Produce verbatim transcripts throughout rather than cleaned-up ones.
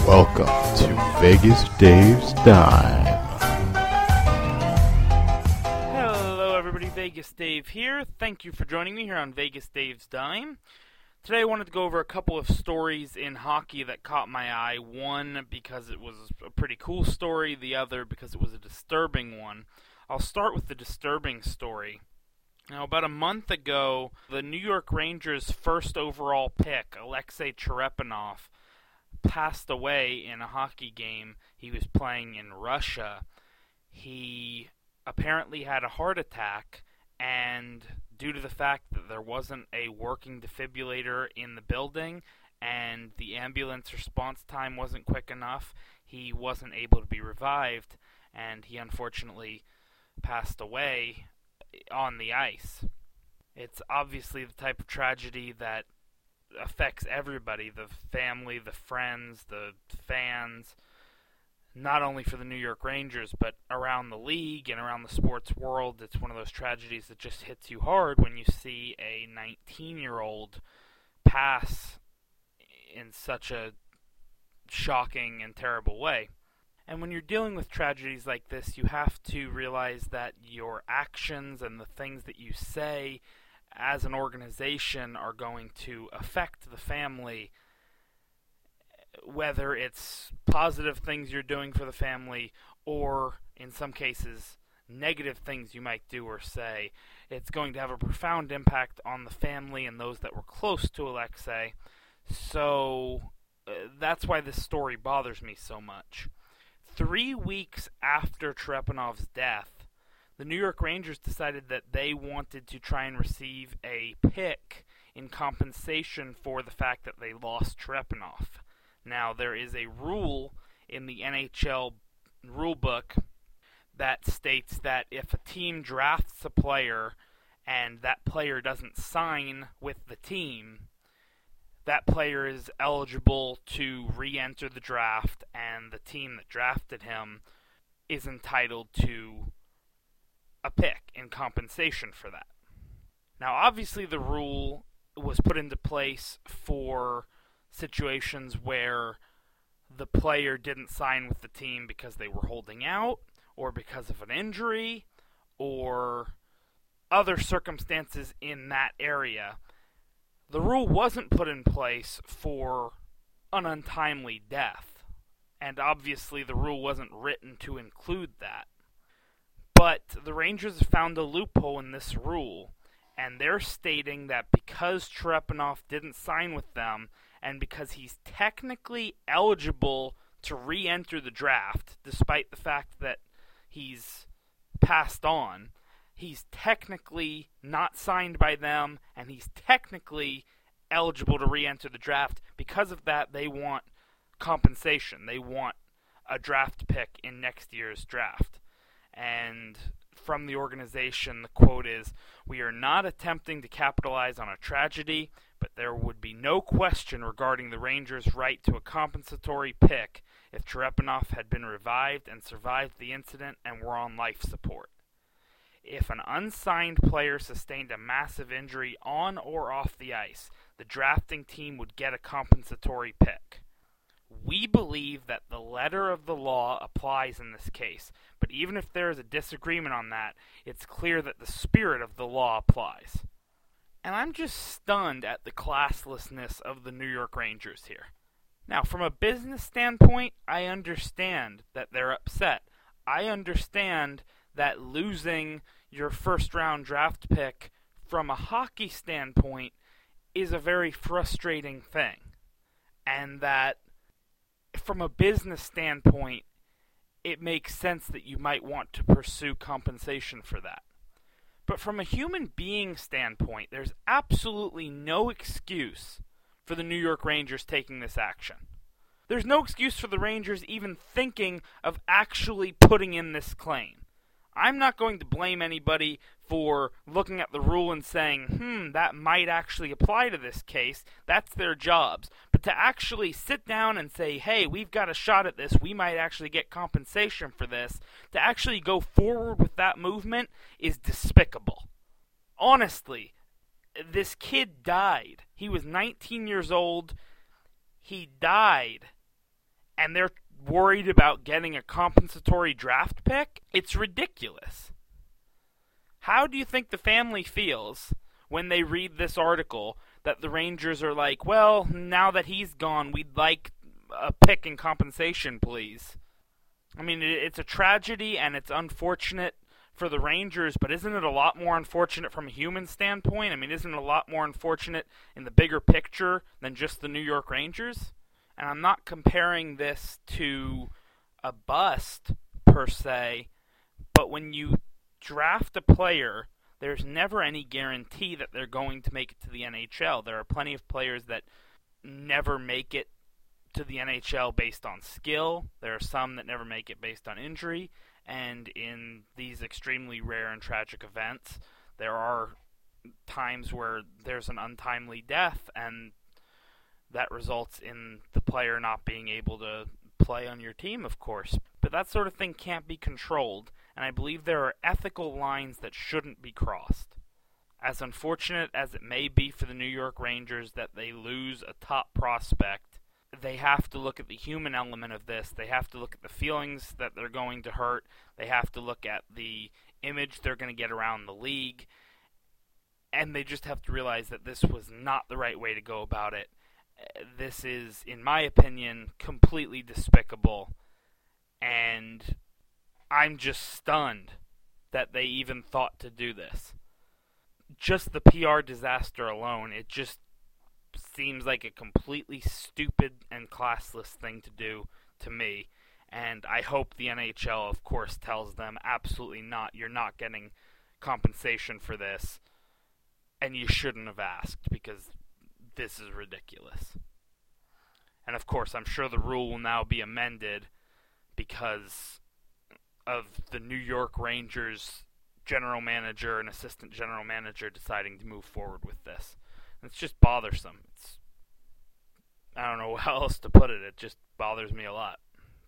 Welcome to Vegas Dave's Dime. Hello everybody, Vegas Dave here. Thank you for joining me here on Vegas Dave's Dime. Today I wanted to go over a couple of stories in hockey that caught my eye. One because it was a pretty cool story, the other because it was a disturbing one. I'll start with the disturbing story. Now, about a month ago, the New York Rangers' first overall pick, Alexei Cherepanov, passed away in a hockey game he was playing in Russia. He apparently had a heart attack, and due to the fact that there wasn't a working defibrillator in the building and the ambulance response time wasn't quick enough, he wasn't able to be revived, and he unfortunately passed away on the ice. It's obviously the type of tragedy that affects everybody, the family, the friends, the fans, not only for the New York Rangers, but around the league and around the sports world. It's one of those tragedies that just hits you hard when you see a nineteen-year-old pass in such a shocking and terrible way. And when you're dealing with tragedies like this, you have to realize that your actions and the things that you say as an organization are going to affect the family, whether it's positive things you're doing for the family or, in some cases, negative things you might do or say. It's going to have a profound impact on the family and those that were close to Alexei. So uh, that's why this story bothers me so much. Three weeks after Cherepanov's death, the New York Rangers decided that they wanted to try and receive a pick in compensation for the fact that they lost Cherepanov. Now, there is a rule in the N H L rulebook that states that if a team drafts a player and that player doesn't sign with the team, that player is eligible to re-enter the draft, and the team that drafted him is entitled to a pick in compensation for that. Now, obviously, the rule was put into place for situations where the player didn't sign with the team because they were holding out, or because of an injury, or other circumstances in that area. The rule wasn't put in place for an untimely death, and obviously the rule wasn't written to include that. But the Rangers have found a loophole in this rule, and they're stating that because Cherepanov didn't sign with them, and because he's technically eligible to re-enter the draft, despite the fact that he's passed on, he's technically not signed by them, and he's technically eligible to re-enter the draft. Because of that, they want compensation. They want a draft pick in next year's draft. And from the organization, the quote is, "We are not attempting to capitalize on a tragedy, but there would be no question regarding the Rangers' right to a compensatory pick if Cherepanov had been revived and survived the incident and were on life support. If an unsigned player sustained a massive injury on or off the ice, the drafting team would get a compensatory pick. We believe that the letter of the law applies in this case, but even if there is a disagreement on that, it's clear that the spirit of the law applies." And I'm just stunned at the classlessness of the New York Rangers here. Now, from a business standpoint, I understand that they're upset. I understand that losing your first-round draft pick from a hockey standpoint is a very frustrating thing, and that from a business standpoint, it makes sense that you might want to pursue compensation for that. But from a human being standpoint, there's absolutely no excuse for the New York Rangers taking this action. There's no excuse for the Rangers even thinking of actually putting in this claim. I'm not going to blame anybody for looking at the rule and saying, hmm, that might actually apply to this case. That's their jobs. But to actually sit down and say, hey, we've got a shot at this, we might actually get compensation for this, to actually go forward with that movement is despicable. Honestly, this kid died. He was nineteen years old. He died. and they're worried about getting a compensatory draft pick? It's ridiculous. How do you think the family feels when they read this article that the Rangers are like, well, now that he's gone, we'd like a pick and compensation, please? I mean, it's a tragedy and it's unfortunate for the Rangers, but isn't it a lot more unfortunate from a human standpoint? I mean, isn't it a lot more unfortunate in the bigger picture than just the New York Rangers? And I'm not comparing this to a bust, per se, but when you draft a player, there's never any guarantee that they're going to make it to the N H L. There are plenty of players that never make it to the N H L based on skill. There are some that never make it based on injury. And in these extremely rare and tragic events, there are times where there's an untimely death, and that results in the player not being able to play on your team, of course. But that sort of thing can't be controlled, and I believe there are ethical lines that shouldn't be crossed. As unfortunate as it may be for the New York Rangers that they lose a top prospect, they have to look at the human element of this. They have to look at the feelings that they're going to hurt. They have to look at the image they're going to get around the league. And they just have to realize that this was not the right way to go about it. This is, in my opinion, completely despicable. And I'm just stunned that they even thought to do this. Just the P R disaster alone, it just seems like a completely stupid and classless thing to do to me. And I hope the N H L, of course, tells them absolutely not. You're not getting compensation for this. And you shouldn't have asked, because this is ridiculous. And of course, I'm sure the rule will now be amended because of the New York Rangers general manager and assistant general manager deciding to move forward with this. It's just bothersome. It's, I don't know how else to put it. It just bothers me a lot.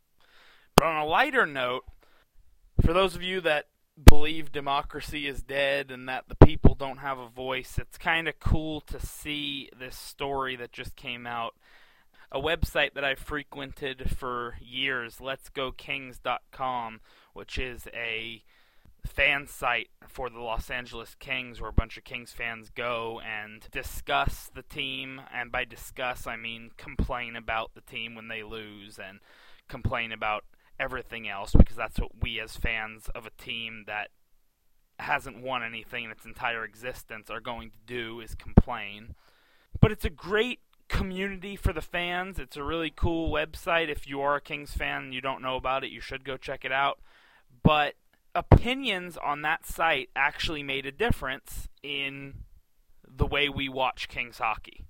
But on a lighter note, for those of you that believe democracy is dead and that the people don't have a voice, it's kind of cool to see this story that just came out. A website that I've frequented for years, lets go kings dot com, which is a fan site for the Los Angeles Kings, where a bunch of Kings fans go and discuss the team, and by discuss I mean complain about the team when they lose and complain about everything else, because that's what we as fans of a team that hasn't won anything in its entire existence are going to do, is complain. But it's a great community for the fans. It's a really cool website. If you are a Kings fan and you don't know about it, you should go check it out. But opinions on that site actually made a difference in the way we watch Kings hockey.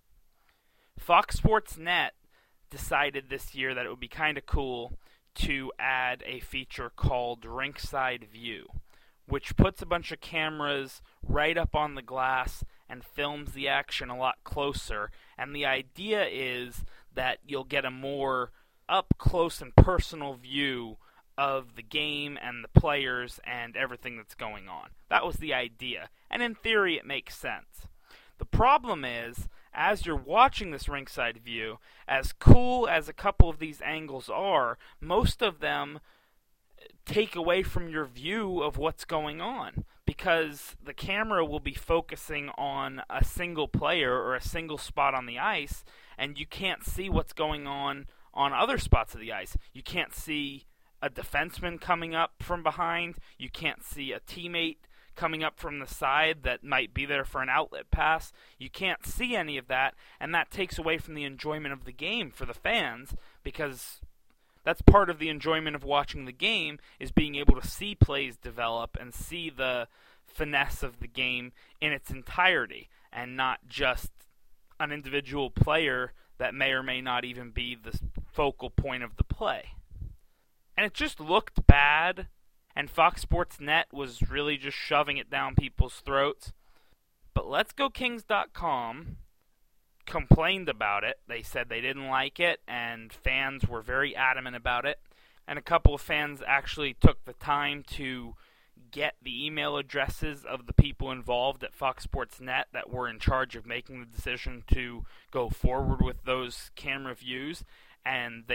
Fox Sports Net decided this year that it would be kind of cool to add a feature called Rinkside View, which puts a bunch of cameras right up on the glass and films the action a lot closer. And the idea is that you'll get a more up-close and personal view of the game and the players and everything that's going on. That was the idea. And in theory, it makes sense. The problem is, as you're watching this Rinkside View, as cool as a couple of these angles are, most of them take away from your view of what's going on, because the camera will be focusing on a single player or a single spot on the ice, and you can't see what's going on on other spots of the ice. You can't see a defenseman coming up from behind. You can't see a teammate coming up from the side that might be there for an outlet pass. You can't see any of that, and that takes away from the enjoyment of the game for the fans, because that's part of the enjoyment of watching the game, is being able to see plays develop and see the finesse of the game in its entirety, and not just an individual player that may or may not even be the focal point of the play. And it just looked bad, and Fox Sports Net was really just shoving it down people's throats. But lets go kings dot com complained about it. They said they didn't like it, and fans were very adamant about it. And a couple of fans actually took the time to get the email addresses of the people involved at Fox Sports Net that were in charge of making the decision to go forward with those camera views, and they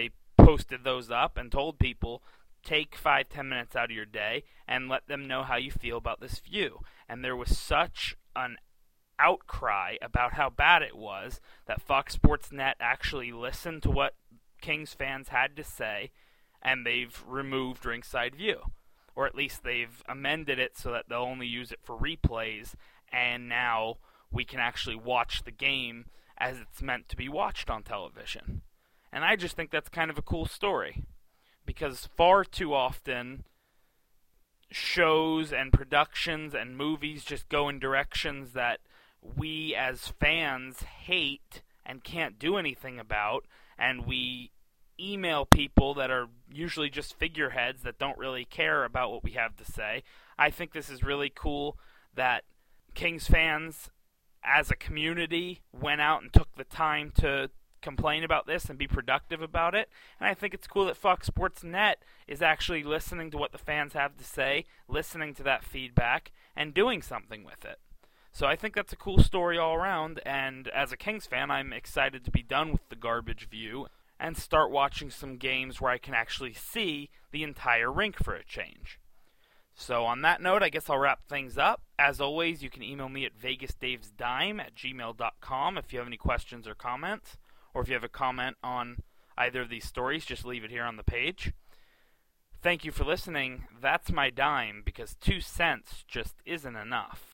posted those up and told people, take five, ten minutes out of your day and let them know how you feel about this view. And there was such an outcry about how bad it was that Fox Sports Net actually listened to what Kings fans had to say, and they've removed Ringside View. Or at least they've amended it so that they'll only use it for replays, and now we can actually watch the game as it's meant to be watched on television. And I just think that's kind of a cool story, because far too often shows and productions and movies just go in directions that we as fans hate and can't do anything about, and we email people that are usually just figureheads that don't really care about what we have to say. I think this is really cool that Kings fans as a community went out and took the time to complain about this and be productive about it. And I think it's cool that Fox Sports Net is actually listening to what the fans have to say, listening to that feedback, and doing something with it. So I think that's a cool story all around, and as a Kings fan, I'm excited to be done with the garbage view and start watching some games where I can actually see the entire rink for a change. So on that note, I guess I'll wrap things up. As always, you can email me at vegas daves dime at gmail dot com if you have any questions or comments, or if you have a comment on either of these stories, just leave it here on the page. Thank you for listening. That's my dime, because two cents just isn't enough.